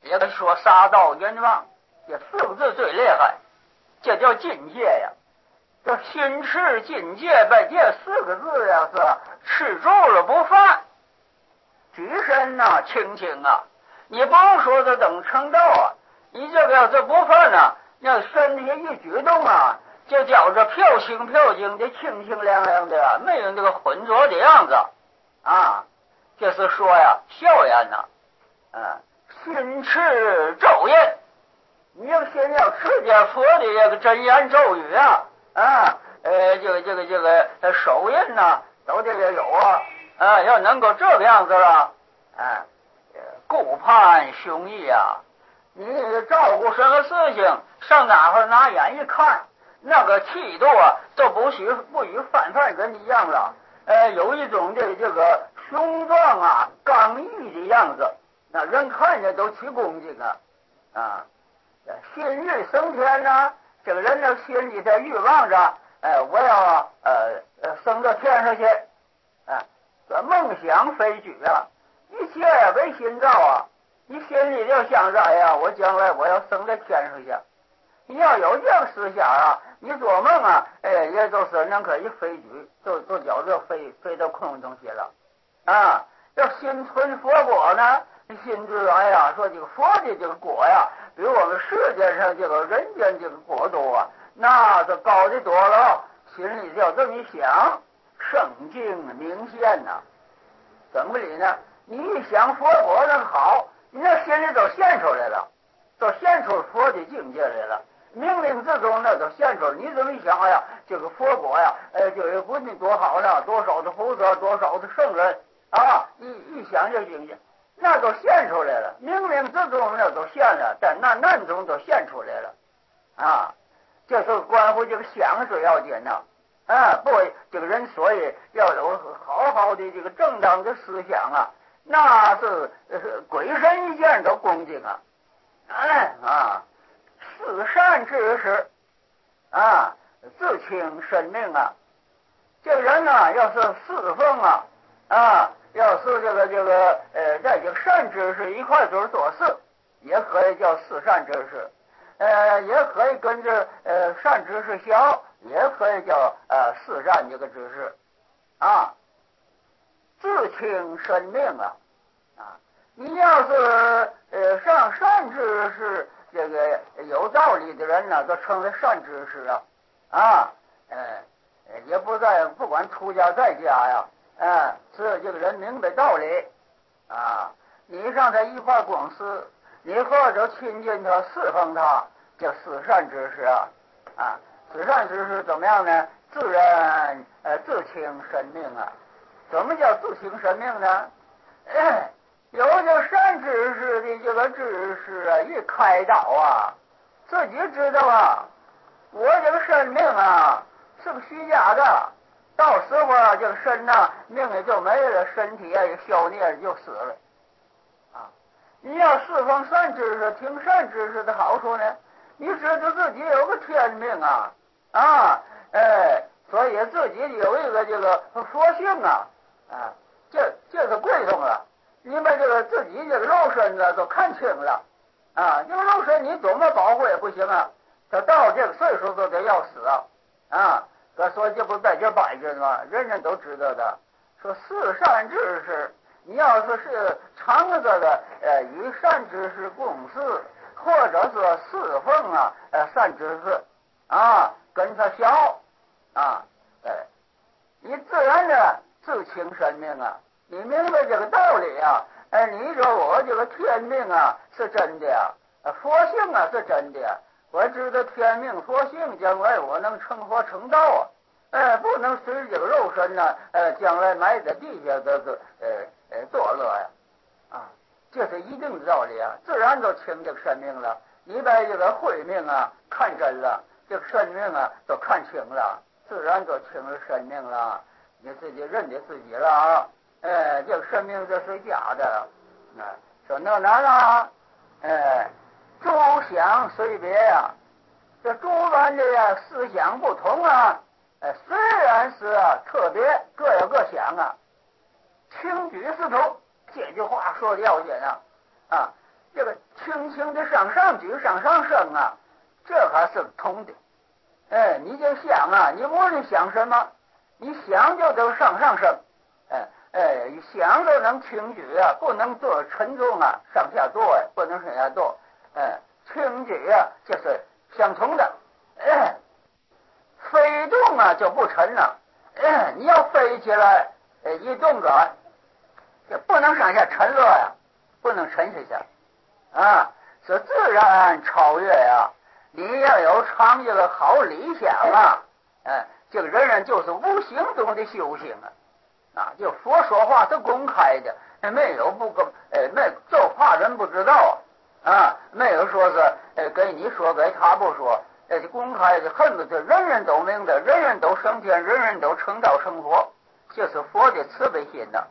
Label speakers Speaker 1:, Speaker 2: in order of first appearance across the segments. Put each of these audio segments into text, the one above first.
Speaker 1: 也可以说杀盗淫妄，这四个字最厉害，这叫境界呀。这心持境界被这四个字呀是吃住了不犯，举身呐清净啊，你不用说这等成道啊，你这个要是不犯呢，那身体一举动啊，就觉着飘轻飘轻的，清清凉凉的，没有那个浑浊的样子啊。这是说呀，笑言呐，心持咒印，你要先要持点佛的这个真言咒语啊，这个手印呐，都这个有啊，要能够这个样子了，顾盼胸臆啊，你照顾什么事情，上哪块拿眼一看，那个气度啊，都不与范跟你一样了，有一种这个雄壮啊、刚毅的样子，那人看着都起恭敬啊。心欲升天呢，这个人的心里在欲望着，我要升到天上去，这梦想非举啊，一切为心造啊。你心里就想着，哎呀，我将来我要升到天上去。你要有这个思想啊，你做梦啊，也都是能可以飞举，都叫这飞到空中去了啊。要心存佛果呢，心知哎呀，说这个佛的这个果呀，比我们世界上这个人间这个国度啊，那是高的多了。心里就这么一想，圣境明显呐。怎么理呢？你一想佛果那好，你那心里都现出来了，都现出佛的境界来了。冥冥之中那都现出来。你怎么一想，哎呀，这个佛果呀，就是不定多好呢，多少的菩萨，多少的圣人啊！一想这境界，那都现出来了。冥冥之中那都现了，在难中都现出来了啊！这是关乎这个想是要紧呐。不，这个人所以要有好好的这个正当的思想啊，那是鬼神一见都恭敬啊。四善之事啊，自清生命啊。这个人呢，要是侍奉要是在这个善知识一块就是做事，也可以叫四善知识，也可以跟着善知识学，也可以叫四善这个知识啊。自清生命啊，你要是上善知识，这个有道理的人呢，都称为善知识也不管出家在家呀，是这个人明白道理啊。你上他一块公司，你或者亲近他侍奉他，叫四善知识四善知识怎么样呢？自然自清生命啊。什么叫自清生命呢？有这善知识的这个知识一开导自己知道我这个生命是个虚假的，到时候这个身命也就没了，身体也消灭就死了你要侍奉善知识，听善知识的好处呢，你知道自己有个天命所以自己有一个这个佛性这是贵重了。你们这个自己这个肉身都看清了这个肉身你怎么保护也不行他到这个岁数都得要死所以这不在这摆着吗？人人都知道的。说四善知识，你要是常这个与善知识共事，或者说侍奉善知识跟他学你自然的自清生命你明白这个道理你说我这个天命是真的佛性是真的，我知道天命佛性，将来我能成佛成道不能随这个肉身将来埋在地下堕落这是一定的道理自然都清这个生命了。你把这个慧命看真了，这个生命都看清了，自然都清了生命了，你自己认得自己了这个生命这是假的说那哪了诸想随别这诸般的思想不同虽然是特别各有各想轻举是同。这句话说的要紧这个轻轻的上上举上上升啊，这还是通的。你就想啊，你无论想什么，你想就都上上升，想都能轻举啊，不能做沉重啊，上下做不能上下做，轻举啊就是相同的，飞动啊就不沉了，你要飞起来，一动转，就不能上下沉落呀，不能沉下去啊，是自然超越呀。你要有长这个好理想啊，这个人就是无形中的修行就佛说话是公开的，没有不公，没就怕人不知道没有说是给你说给他不说，公开的，恨不得人人都明的，人人都升天，人人都成道成佛，这是佛的慈悲心的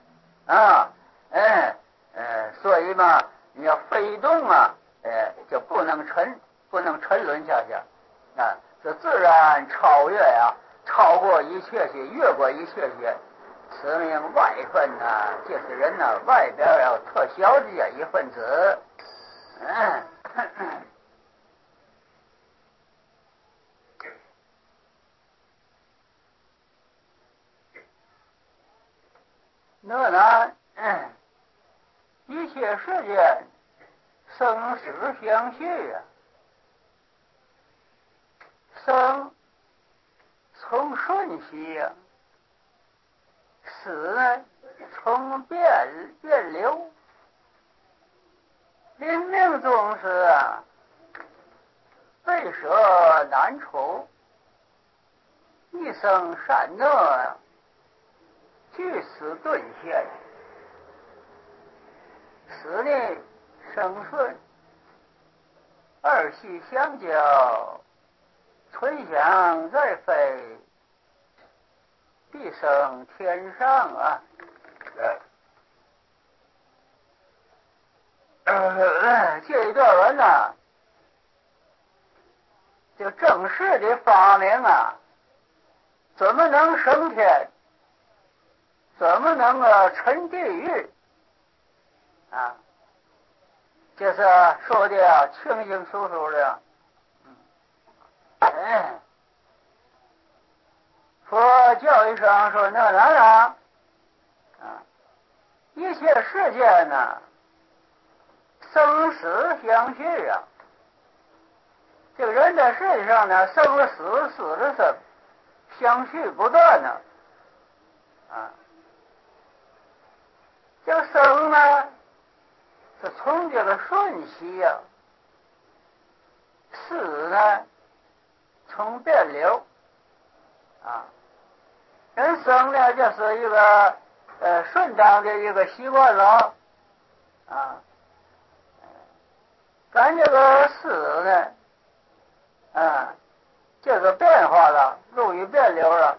Speaker 1: 所以嘛，你要飞动就不能沉沦下去是自然超越超过一切些，越过一切些，此名外分就是人外边要特小的这一分子那一切世间生死相续生从瞬息死呢从变流，临命终时备舍难除，一生善恶俱此顿现，死呢生顺，二系相交，存想再飞，必生天上这一段文就正式的发明怎么能升天，怎么能沉地狱这是说的清清楚楚的佛教义上说那一切世界生死相续这个人在世界上生了死，死了生，相续不断这个生是从这个瞬息死从变流人生就是一个顺当的一个习惯了咱这个死这个变化了，入于变流了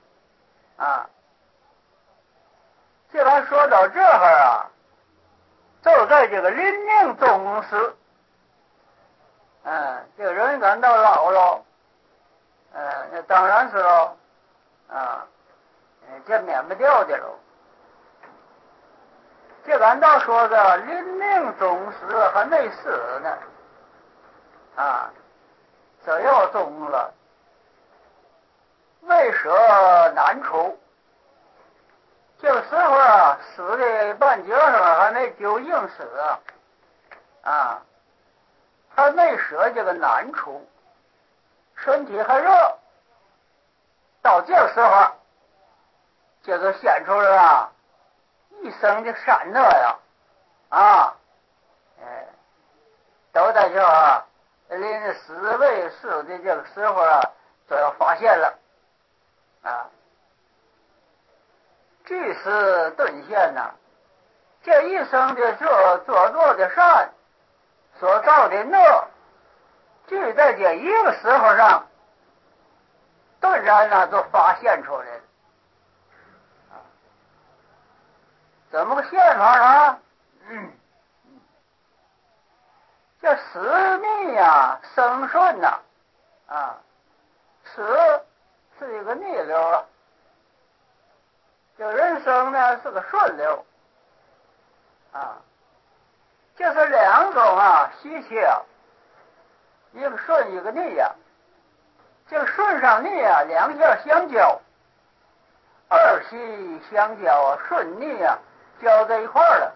Speaker 1: 既然说到这儿就在这个临命终时这个人感到老了那当然是喽这免不掉的喽。这感到说的临命终时还没死呢这要终了，未舍难除，这个时候死的半截上还没就硬死还没舍这个难除，身体还热，到这个时候这个显出了一生的善恶都在这临死未死的这个时候就要发现了俱是顿现这一生的所做的善，所造的恶，聚在这一个时候上，顿然就发现出来了怎么个现法呢？这死逆生顺死是一个逆流这人生是个顺流就是两种啊习气啊，一个顺一个逆呀。这个顺上逆啊，两下相交，二习相交啊，顺逆啊交在一块儿了。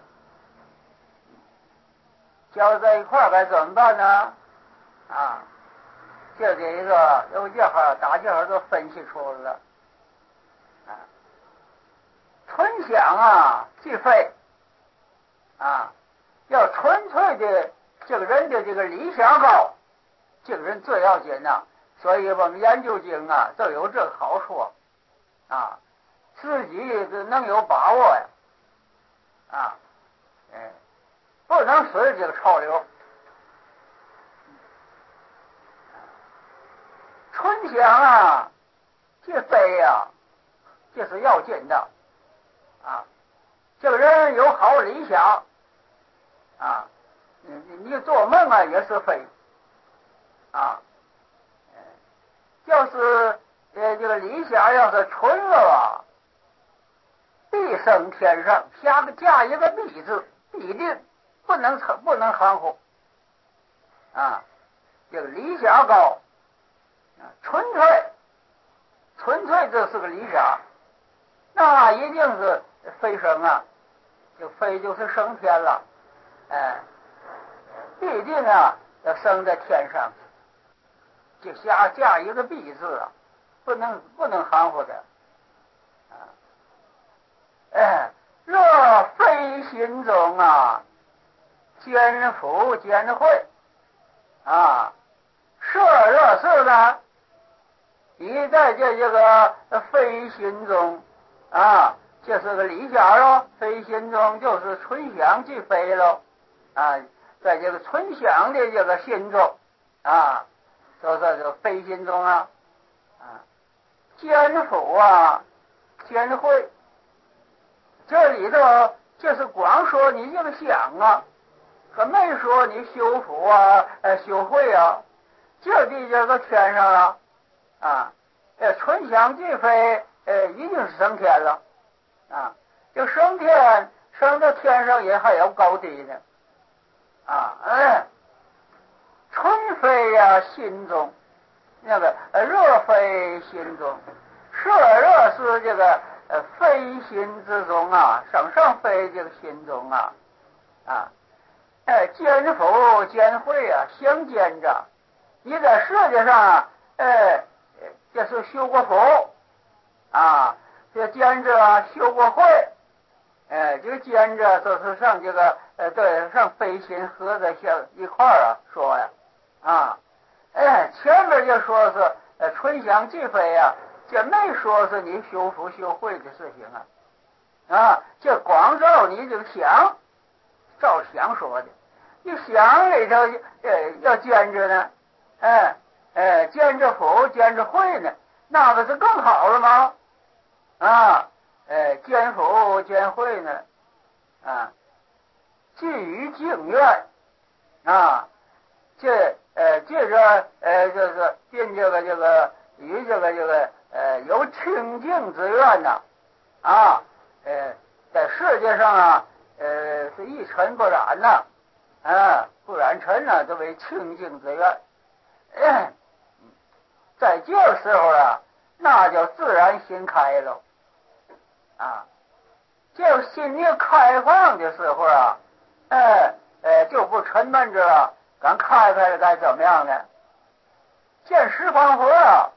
Speaker 1: 交在一块儿该怎么办呢？啊，这个有这哈大这哈都分析出来了。啊，纯想啊即废啊，要纯粹的这个人的这个理想高，这个人最要紧呐。所以我们研究经啊都有这个好处啊，自己能有把握呀。啊，不能随着这个潮流。纯想啊这非呀，这是要紧的啊。这个人有好理想啊，你做梦啊也是非啊。要是这个理想要是纯了啊，必升天上，加一个必字，必定不能含糊啊。这个理想高，纯粹这是个理想，那一定是飞升啊，就飞就是升天了，必定啊要升在天上去，就加一个必字啊，不能含糊的啊。若非心中啊坚福坚慧啊，若是呢，你在这个非心中啊，这是个理想喽。非心中就是纯想即非喽啊，在这个纯想的这个心中啊，就是这个非心中啊，坚福啊，坚慧，这里头就是光说你这个想啊，可没说你修福啊，修慧啊，这地这个天上了啊，纯想即非，一定是升天了啊。这升天升到天上也还有高低呢啊。纯非呀心中，那个若非心中，若是这个非心之中啊，上非这个心中啊坚福坚慧啊相兼着。你在世界上这是修过福啊，这兼着修过慧，这个兼着就是上这个对上非心合在一块儿说呀前面就说是纯想即非啊，这没说是你修福修慧的事情这光照你这个想，照想说的，你想里头要兼着呢，兼着福兼着慧呢，那不是更好了吗？兼福兼慧呢寄于境愿这个就是并这个与这个有清净之愿呐在世界上是一尘不染呐不染尘呐，都为清净之愿。在这个时候那就自然心开了这个心一开放的时候就不沉闷着了，敢开了该怎么样呢？见十方佛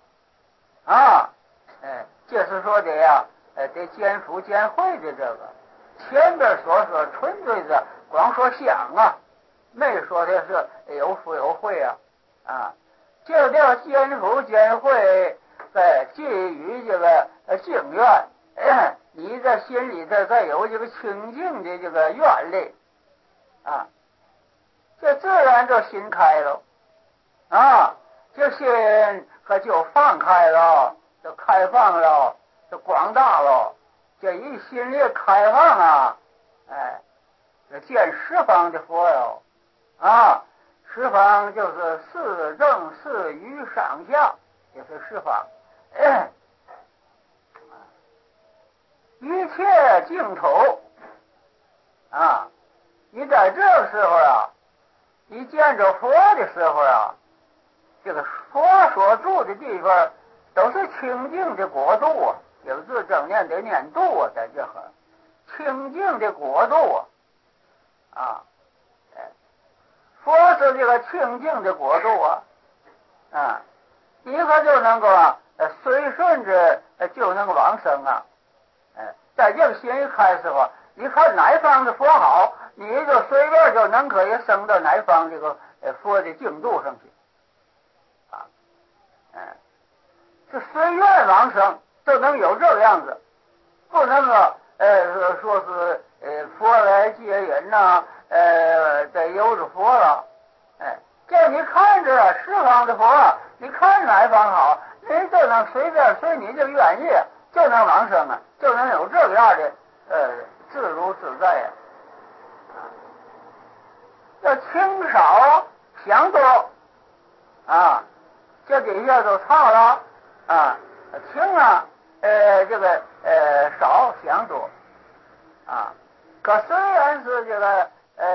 Speaker 1: 这是说的得兼福兼慧的这个。前边所说纯粹是光说想没说的是有福有慧这叫兼福兼慧，基于这个境愿，你在心里头再有这个清净的这个愿力这自然就心开了这心可就放开了，就开放了，就广大了。这一心里开放这见十方的佛哟十方就是四正四余上下，也是十方一切净土你在这个时候啊，你见着佛的时候啊，这个佛所住的地方都是清净的国度啊，有字正念得念度啊，在这儿清净的国度啊，佛是这个清净的国度啊，你可就能够随顺着就能往生啊，在这个心一开始吧，你看哪方的佛好，你就随便就能可以升到哪方这个佛的净度上去啊，是随愿往生就能有这个样子，不能说是佛来接人呐，得由着佛了，叫你看着十方的佛，你看哪方好，你就能随便随你这个愿意就能往生啊，就能有这个样的自如自在呀。要轻少想多啊，这底下都唱了啊，轻啊，这个少想多啊，可虽然是这个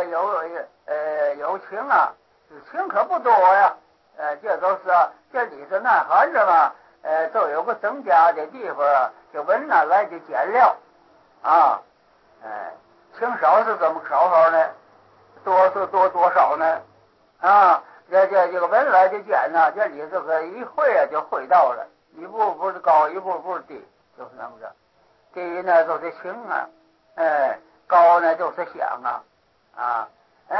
Speaker 1: 有情啊，情可不多呀，这都是这里头内含着嘛，都有个增加的地方，就文呢来的减料啊，情少是怎么少法呢？多是多少呢？啊，这个文来的减呢，这里这个一会就会到了，一步步是高，一步步低，就是那么着。低呢就是情啊，高呢就是想啊，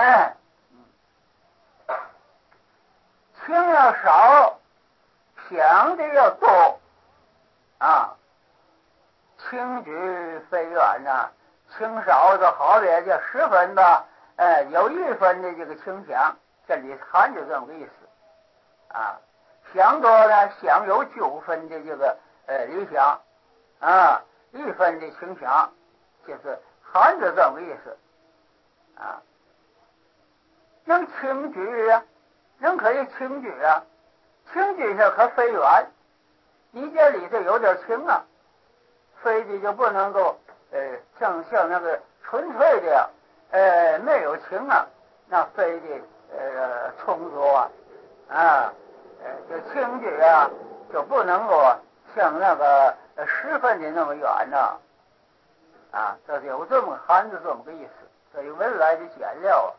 Speaker 1: 情要少，想的要多啊。轻举非远呐，情少就好比这10分吧，有1分的这个轻想，这里含着这么个意思啊。想多呢，想有9分的这个理想啊，1分的轻想，就是含着这么个意思啊。能轻举啊，能可以轻举啊，轻举下可非远，你这里头有点轻啊。非的就不能够像那个纯粹的没有情啊，那非的充足就轻举啊就不能够像那个10分的那么远呐这是有这么含着这么个意思，所以文来的简料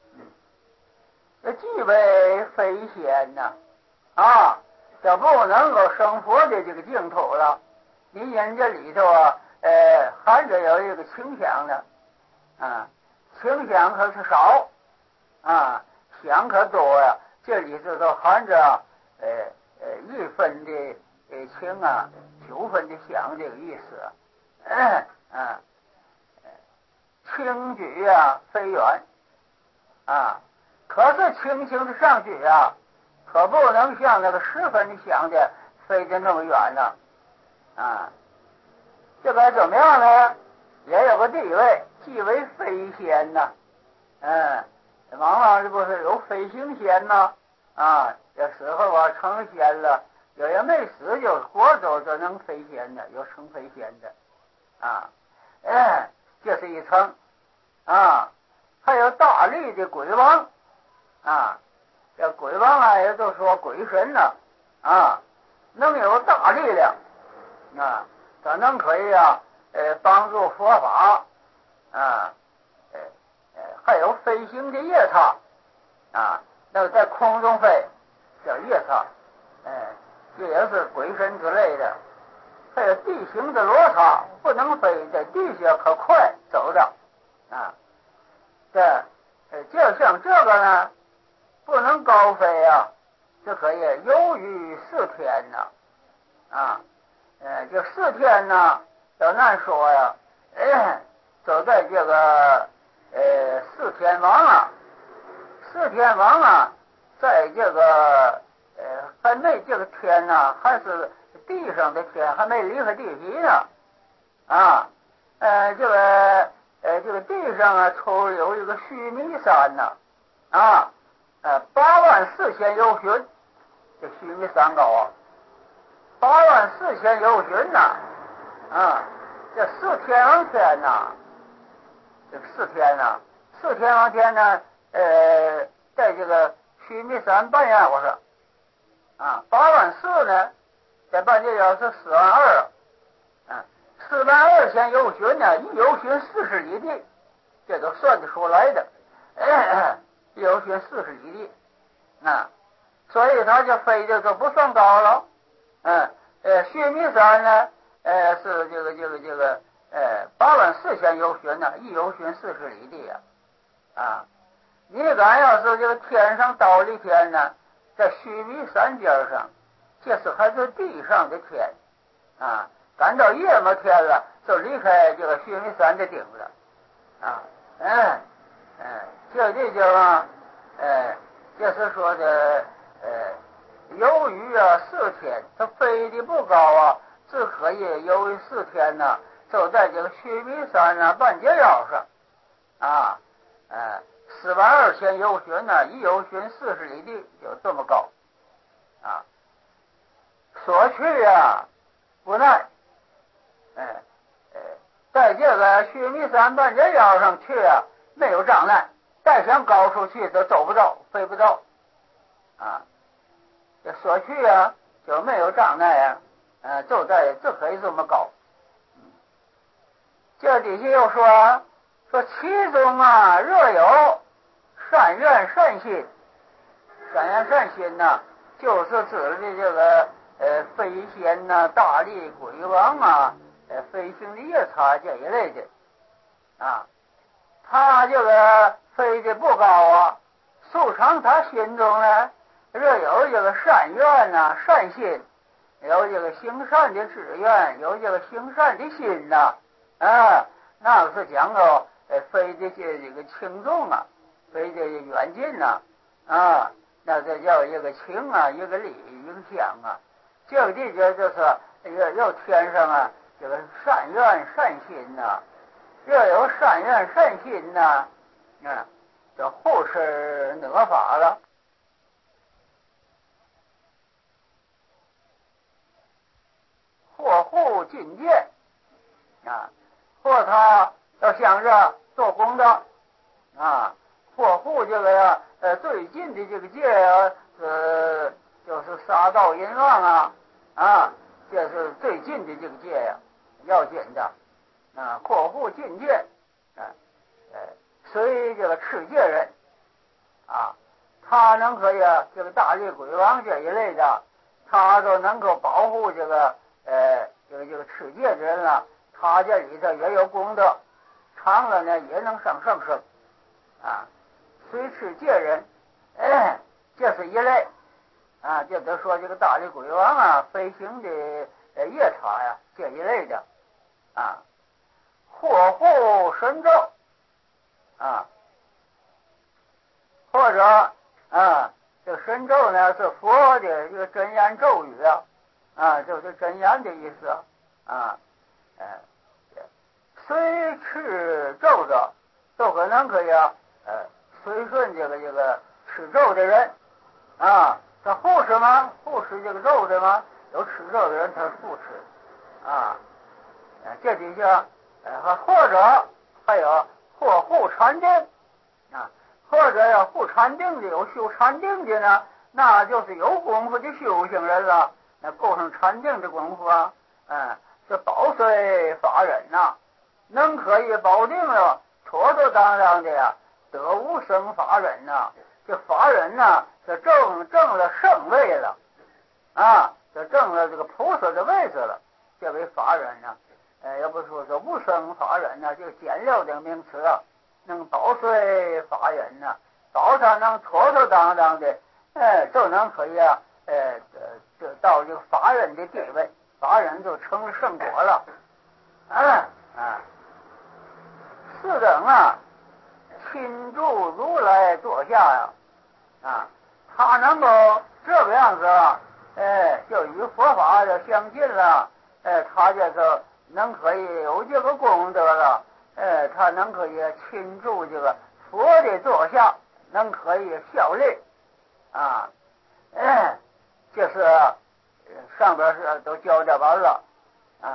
Speaker 1: 既为非仙呐就不能够生活的这个净土了。你人这里头含着有一个情想的情想可是少想可多呀，这里头都含着1分的情9分的想这个意思轻举非远可是轻轻的上举可不能像那个10分的想的飞得那么远呢这该怎么样呢？也有个地位，即为飞仙呐往往这不是有飞行仙呐这时候成仙了，有人没死就活着就能飞仙的，有成飞仙的这是一层还有大力的鬼王这鬼王也就说鬼神呢能有大力量可能可以帮助佛法还有飞行的夜叉那个在空中飞叫夜叉这也是鬼神之类的。还有地形的罗刹不能飞，在地下可快走的就像这个呢不能高飞这可以游于4天这4天呢要难说走在这个4天王4天王在这个还没这个天呢，还是地上的天，还没离开地皮呢这个地上抽有一个须弥山84000由旬，这须弥山高84000由旬这4天王天这4天四天王天呢，在这个须弥山半夜我说84000呢，在半夜要是42000，42000天游巡呢，一游巡40里地，这都算得出来的，一游巡40里地，所以他就飞的就不算高了，须弥山呢，是这个84000游巡呢，一游巡40里地呀，你敢要是这个天上倒立天呢，在须弥山边上，这是还是地上的天赶到夜幕天了，就离开这个须弥山的顶了这地方就是说的由于4天它飞得不高只可以由于4天呢，就在这个须弥山半截腰上42000游巡呢，一游巡40里地，就这么高所去不耐在这个须弥山半截腰上去没有障碍，再想高出去都走不到，飞不到这所去就没有障碍就在这可以这么高。这底下又说其中若有善愿善心，善愿善心就是指的这个飞仙大力鬼王飞行的夜叉这一类的他这个飞得不高素常他心中呢若有这个善愿善心，有这个行善的志愿，有这个行善的心那是讲到飞的这个轻重飞的远近那这叫一个情一个理一个想这个地界就是要天上这个善愿善心若有善愿善心这护持哪法了，或护境界或他要想着做功德或护这个最近的这个戒就是杀盗淫妄这是最近的这个戒要紧的或护境界随这个持戒人他能可以这个大力鬼王这一类的，他都能够保护这个持戒的人他这里头也有功德，长了呢也能上圣圣随持戒人这是一类就得说这个大力鬼王飞行的夜叉这一类的或护神咒或者这神咒呢是佛的这个真言咒语就是真言的意思虽持咒的都可以随顺这个持咒的人他护持吗？护持这个咒的吗？有持咒的人他护持这底下或者还有或护禅定或者要护禅定的，有修禅定的呢，那就是有功夫的修行人了，那够上禅定的功夫是保随法忍能可以保定了妥妥当当的得无生法忍这法忍这证了圣位了这证了这个菩萨的位置了，这为法忍要不说无生法忍这个简要的名词能保随法忍保他能妥妥当当的就能可以到这个法忍的地位，法忍就成了圣果了四等亲住如来座下他能够这个样子就与佛法就相近了他就是能可以有这个功德了他能可以亲住这个佛的座下，能可以效力这是上边是都交代完了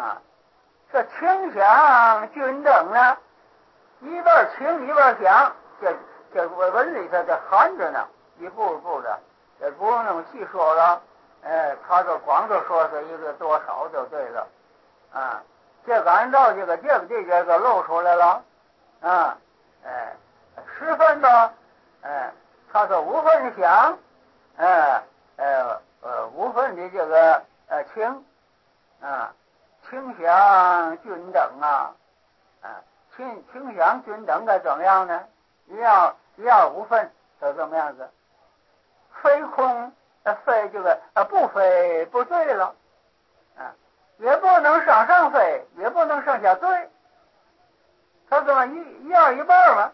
Speaker 1: 这清想均等呢，一边清一边想这文里头的含着呢，一步一步的，也不用那么细说了。他就光就说是一个多少就对了。这个按照这个地界就露出来了。10分吧，他说5分响，5分的这个清清响均等清响均等该怎么样呢？一样5分就这么样子，非空非这个不飞不坠了，也不能上上飞，也不能上下坠，他这么一样一半嘛。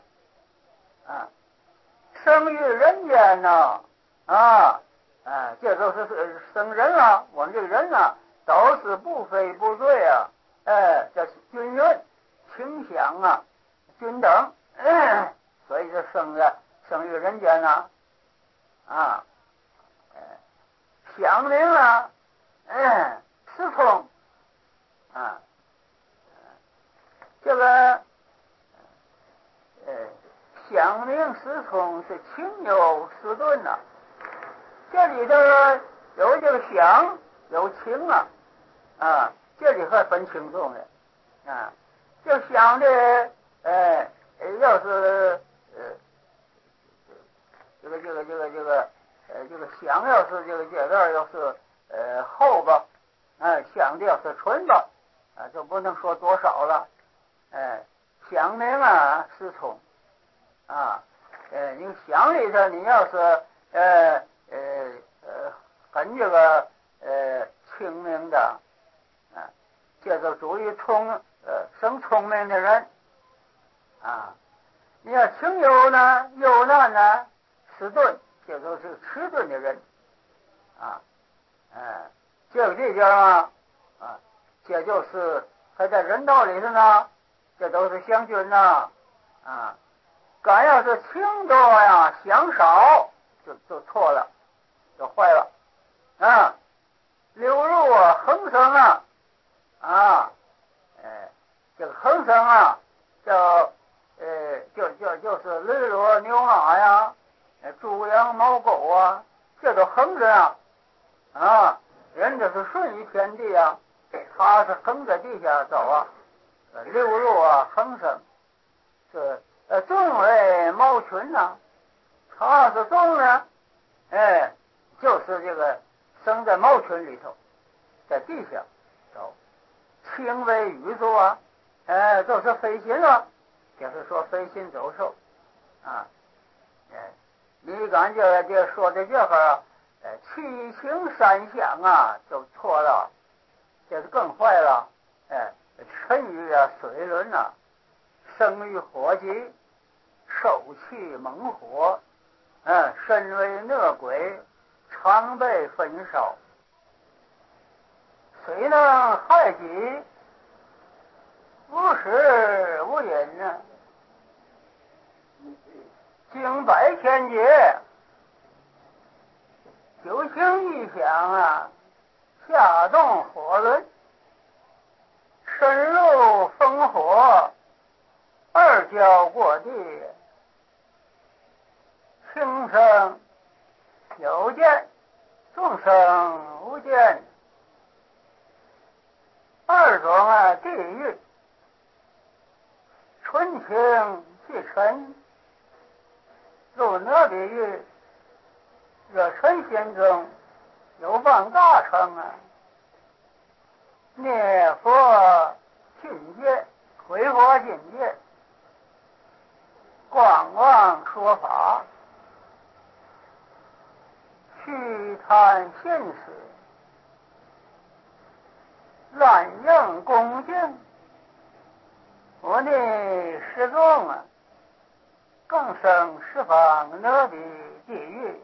Speaker 1: 生于人间呢，这都是生人啊，我们这个人啊，都是不飞不坠啊，这均匀清响均等，所以就生于人间呢，响铃失聪，这个响铃失聪是情有失顿呐。这里头有这个响有情这里还分轻重的这响的要是这个响要是这个阶段要是后吧，响的要是纯吧，就不能说多少了。响铃失聪你响里头你要是很这个清明的这就属于生聪明的人你要情有呢有难呢迟钝，这都是迟钝的人这个地方这就是他在人道里头呢，这都是相均敢要是轻多想少就错了，就坏了流入横生这个横生就是驴骡牛马猪羊猫狗这都横着人这是顺于天地他是横在地下走流入横生是众为猫群他是众呢就是这个生在猫群里头，在地下走，轻为宇宙就是飞行就是说飞行走兽你感觉这说的这会七情三想就错了，这是更坏了沉于水轮生于火急，受气猛火身为恶鬼，常被焚烧，谁能害己？无时无因经百千劫，九情一想下动火轮，深入烽火，二脚过地，轻生有见，众生无见，二种地狱，纯情即尘，入哪地狱？热尘心中有望大成念佛境界，挥佛境界，光望说法，虚谈现实，滥用恭敬，我的失众更生十方哪地地狱。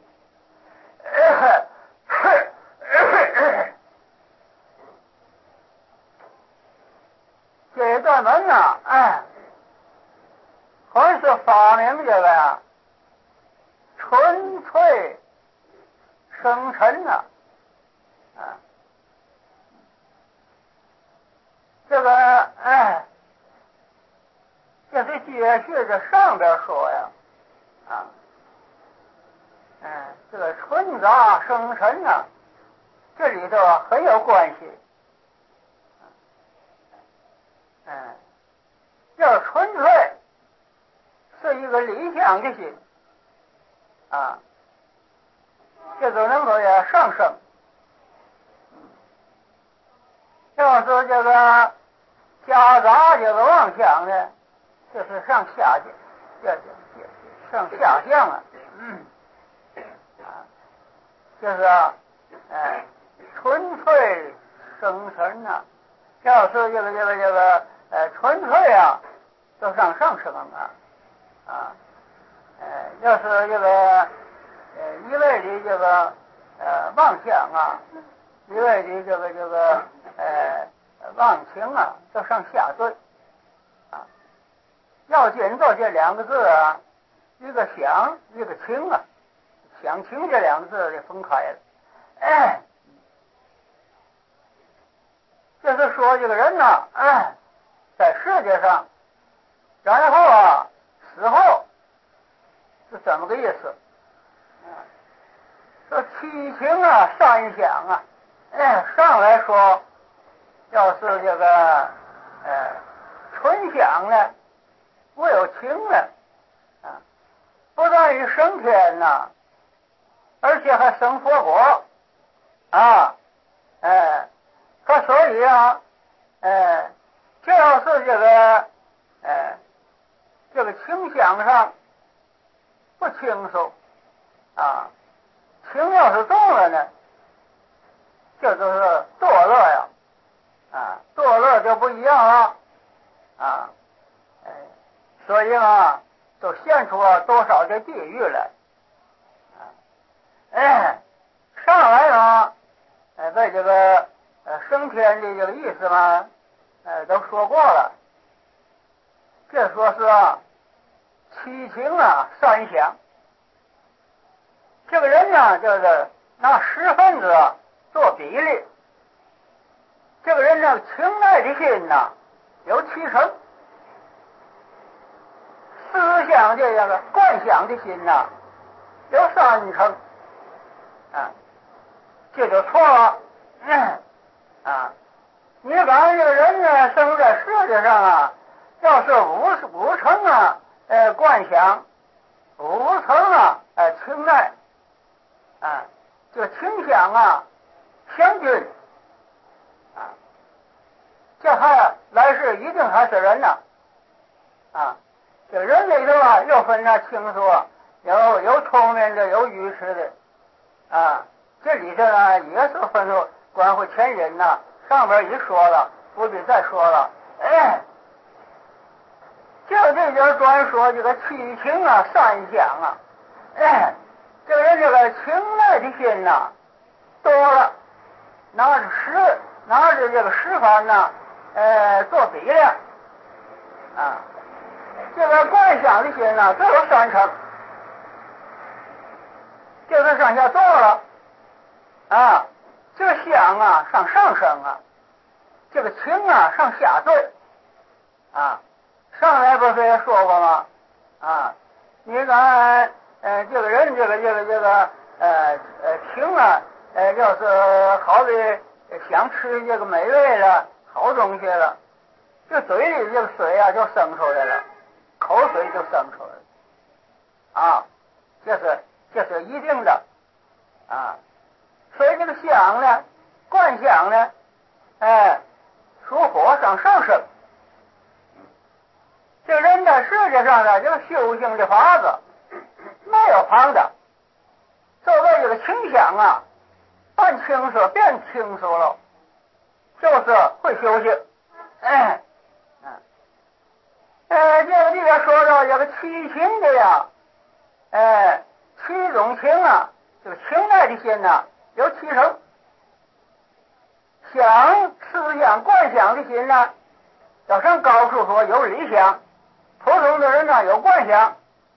Speaker 1: 这一段文还是发明这个纯粹生沉这个这是接续着上边说啊，这个纯杂生辰啊，这里头很有关系。要纯粹是一个理想的心啊，这就能够也上升。要是这个夹杂这个妄想呢，就是上下上下降了，就是纯粹生辰啊。要是这个纯粹啊，都上升要是这个一味的这个妄想啊，一味的这个忘情啊，都上下坠啊。要紧做这两个字啊，一个想，一个情啊，想情这两个字就分开了。就是说这个人呢，在世界上，然后啊死后是这么个意思。说七情啊三想啊，上来说，要是这个纯想呢，没有情呢，不但于升天呐，而且还生佛果啊，所以啊，这要是这个情想上不清楚啊，情要是动了呢，这就是堕落呀，堕落就不一样了啊，所以啊，就现出多少的地狱来上来呢，在这个升天的这个意思嘛，都说过了。这说是七情啊三想。这个人呢，就是拿10分子做比例。这个人呢，情爱的心呐有70%，思想这个观想的心呐有30%，这就错了。你把这个人呢生在世界上啊，要是五成啊观想，5成啊情爱，这情想啊相均这还来世一定还是人呢这人里头啊又分清楚，有聪明的，有愚痴的这里头呢也是分出关乎前人呐，上边一说了，不必再说了。就这就是专说这个七情啊三想啊，这个人这个情爱的心呐多了，拿着这个10番呐做比量这个观想的心呐只有30%，就是上下做了这个想啊上升啊，这个情啊上下坠上来不是也说过吗？你看这个人这个情啊要是好的想吃这个美味了好东西了，这嘴里这个水啊就生出来了，口水就生出来了这是一定的所以这个想呢观想呢属火上升。这个人在世界上呢，这个修行的法子没有旁的，作为这个情想啊，办清楚变清楚了，就是会修行。这个地方说到这个七情的呀7种情啊，这个情爱的心呐有70%，思想观想的心呢，要上高处说有理想，普通的人呢有观想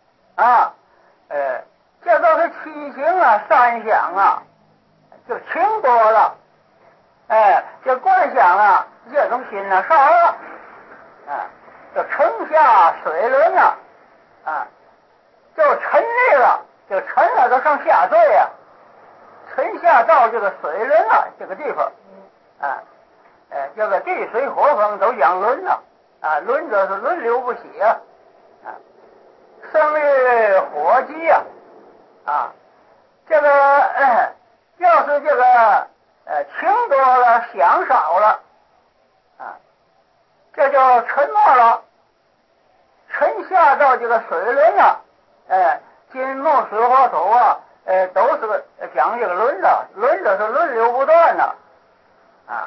Speaker 1: 这都是七情啊三想啊，就情多了，这观想啊这种心呢少了，就城下水轮就沉溺了，就沉了，都上下坠呀，沉下到这个水轮啊这个地方啊，这个地水火风都讲轮了啊，轮着是轮流不息啊，生于火鸡呀啊，这个要是这个情多了想少了啊，这就沉没了，沉下到这个水轮啊，金木水火土啊，都是讲这个轮的，轮的是轮流不断的啊。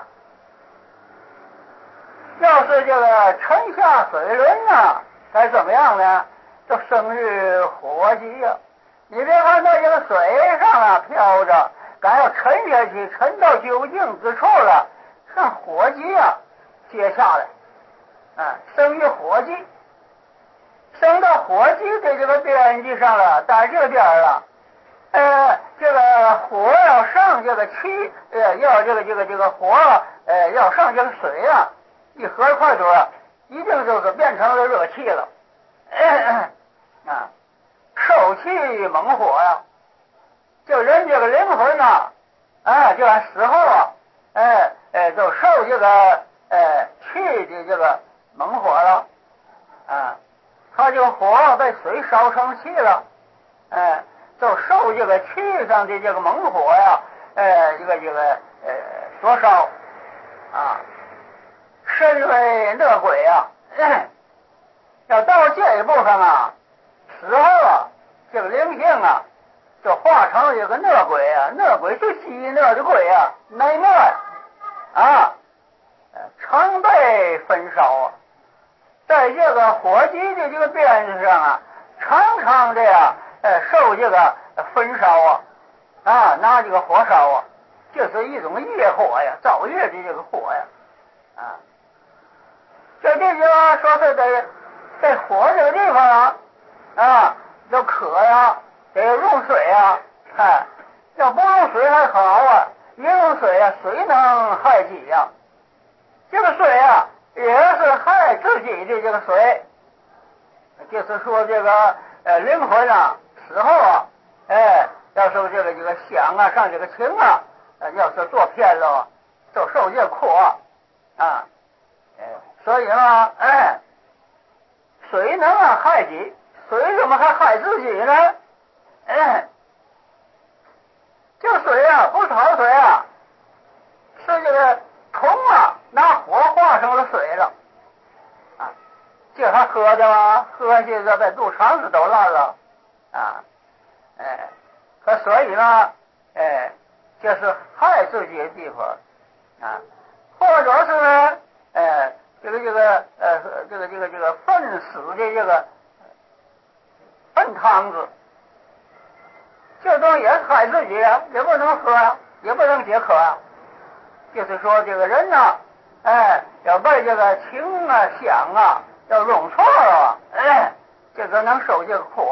Speaker 1: 要是这个沉下水轮啊，该怎么样呢？就生于火鸡呀。你别看到这个水上啊飘着，敢要沉下去，沉到究竟之处了，像火鸡啊接下来生于火鸡，升到火鸡的这个边际上了，在这边了。这个火要上这个气，要这个火要上这个水啊，一合块多，一定就是变成了热气了。受气猛火呀，就人这个灵魂呐，就按死后啊，都受这个气的这个猛火了他这个火被水烧成气了，就受这个气上的这个猛火呀，所烧身为恶鬼啊，要到这一部分啊，死后啊，这个灵性啊，就化成这个恶鬼啊，恶鬼就饥饿的鬼啊，内魔常被焚烧在这个火鸡的这个边上啊，常常的呀，受这个焚烧拿这个火烧这是一种业火呀，造业的这个火呀这地方说是在火这个地方要渴呀，得用水要不用水还好一用水水能害己呀，这个水也是害自己的这个水，就是说这个灵魂死后要是这个想上这个情要是做偏了，就受这苦所以呢，水能害己，水怎么还害自己呢？这水不是好水是这个铜拿火化成了水了这还喝的吗？喝下去这肚肠子都烂了所以呢，这是害自己的地方或者是呢，这个粪死的这个粪汤子，这东西也是害自己也不能喝也不能解渴就是说这个人要被这个情想要弄错了这个能受这个苦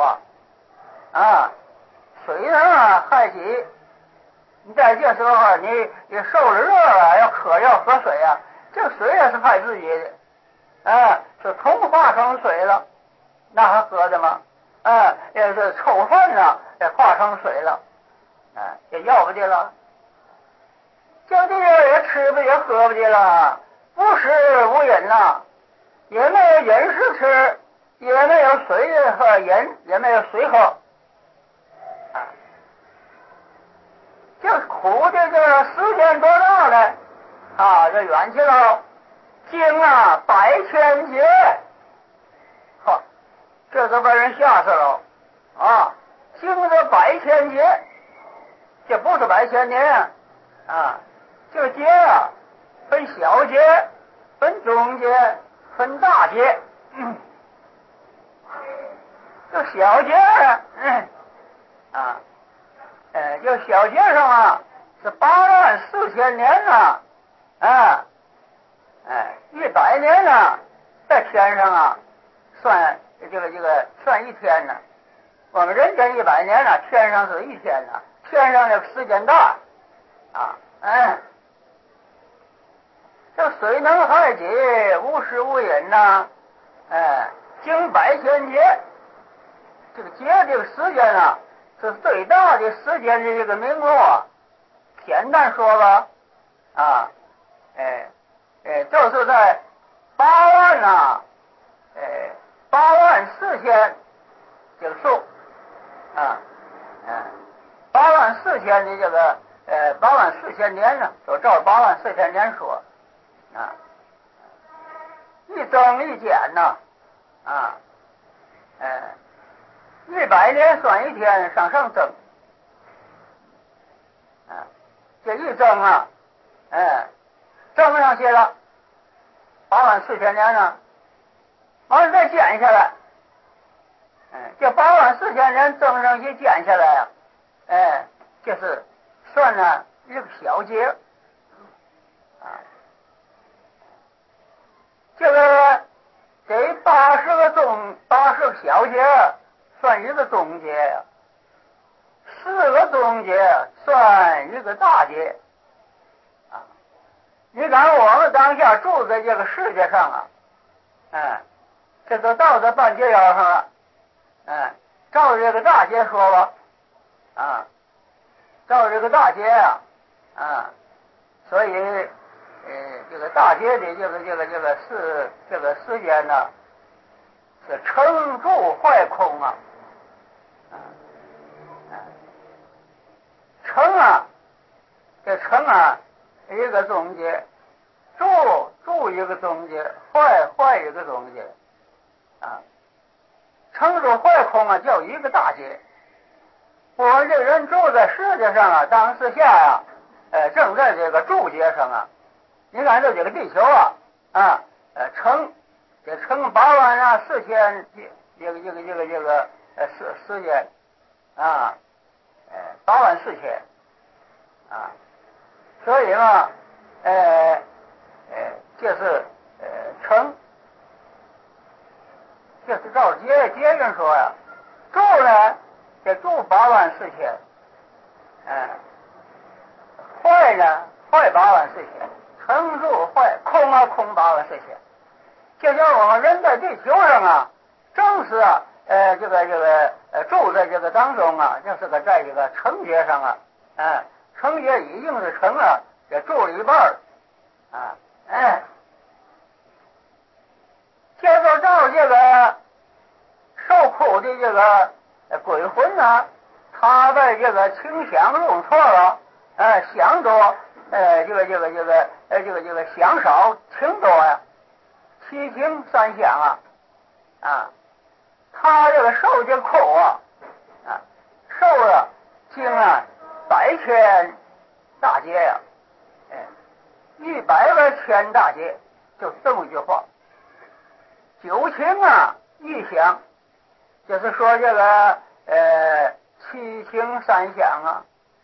Speaker 1: 水能害己，你在这时候你受了热要渴要喝水这个水也是害自己的是铜化成水了，那还喝的吗？也是臭粪也化成水了也要不得了，这地也吃不也喝不得了，无食无饮也没有饮食吃，也没有水喝饮，也没有水喝这苦的这个时间多大了这远去了，经100千劫这都把人吓死了经这100千劫，这不是100千年这个劫分小劫分中劫分大劫这小劫这小劫上是84000年100年在天上算这个算一天我们人间100年天上是一天天上这个时间大这水能害己，无食无饮经100千劫这个节这个时间啊，是最大的时间的这个名目啊。简单说吧，就是在84000这个数84000的这个84000年呢，就照84000年说一增一减呢100年算一天上增这一增增上去了84000年呢，完了再减下来，这84000年增上去减下来就是算呢一个小节这个这80个小节算一个中节呀，4个中节算一个大节你看我们当下住在这个世界上这都到这半截腰上了照这个大节说吧照这个大节所以这个大节的这个时间呢是成住坏空成这成一个中节，住一个中节，坏一个中节成住坏空叫一个大节。我们这人住在世界上当时下正在这个住节上你看这个地球这乘84000这个时间84000所以嘛就是就是照节人说住呢得住84000坏呢坏84000成住坏空84000就像我们人在地球上正是这个住在这个当中就是个在这个成节上成节已经是成了，也住了一半接着照这个受苦的这个鬼魂他在这个清想用错了想多这个想少情多七情三想他这个受这苦受了经100千大劫100个千大劫，就是这么一句话。九情一想，就是说这个七情三想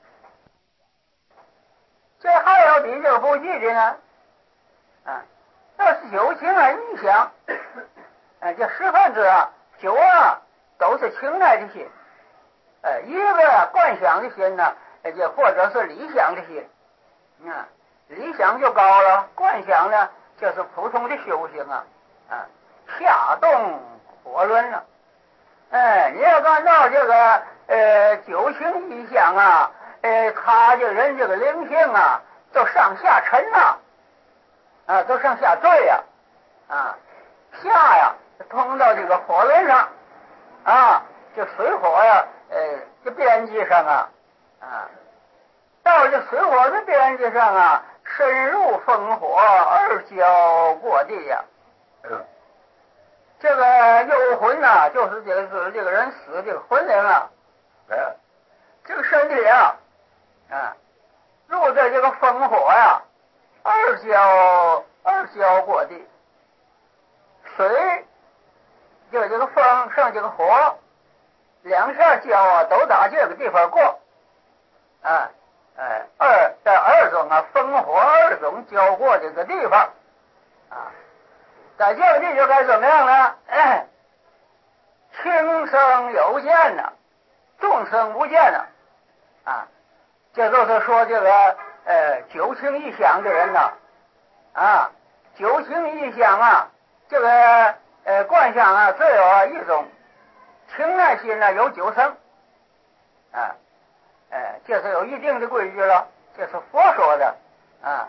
Speaker 1: 这还有比这个不记的呢要是九情一想这10分之九都是情爱的心一个观想的心呢也或者是理想的心理想就高了，观想呢就是普通的修行下动火轮了你要按照这个九情一想他这人这个灵性都上下沉都上下坠下通到这个火轮上这水火这边际上到这水火的边际上深入烽火二交过地这个幽魂就是这个人死这个魂灵这个身体入在这个烽火二交过地，水就这个风上这个火两下交都打这个地方过在二种烽火二种交过这个地方在这个地就该怎么样呢轻声有见众生无见这就是说这个九情一想的人九情一想这个观想只有一种， 情爱心呢有9层，啊，这是有一定的规矩了，这是佛说的，啊，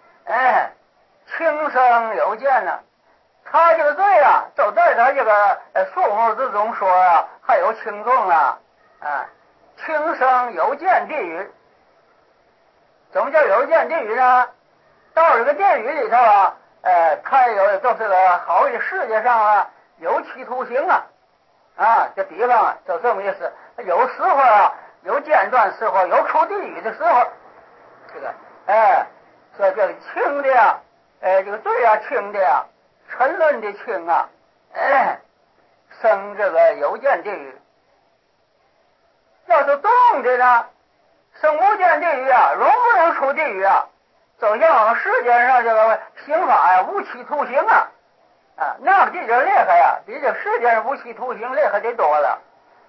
Speaker 1: 情生有见呢，他这个罪啊，都在他这个数目之中说啊，还有轻重啊，情生有见地狱。怎么叫有见地狱呢？到这个地狱里头啊，看有就是个好的世界上啊，有期徒刑啊，这地方啊，就这么意思。有时候啊，有间断时候，有出地狱的时候，这个说这个轻的呀，这个罪啊轻的呀，沉沦的轻啊，生这个有间地狱。要是动的呢，生无间地狱啊，容不能出地狱啊，就像世界上这个刑法呀，无期徒刑啊，那比这厉害呀，比这世界上无期徒刑厉害的多了。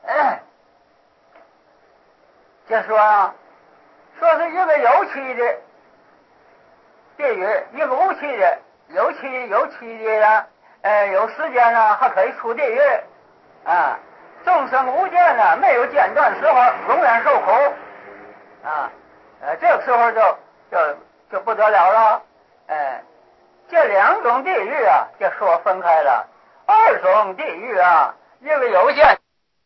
Speaker 1: 就说是一个有期的地狱，一个无期的，有期的呀，有时间呢还可以出地狱啊。众生无间呢，没有间断时候，永远受苦啊。这个时候就不得了了。这2种地狱啊，就说分开了。2种地狱啊，一个有间。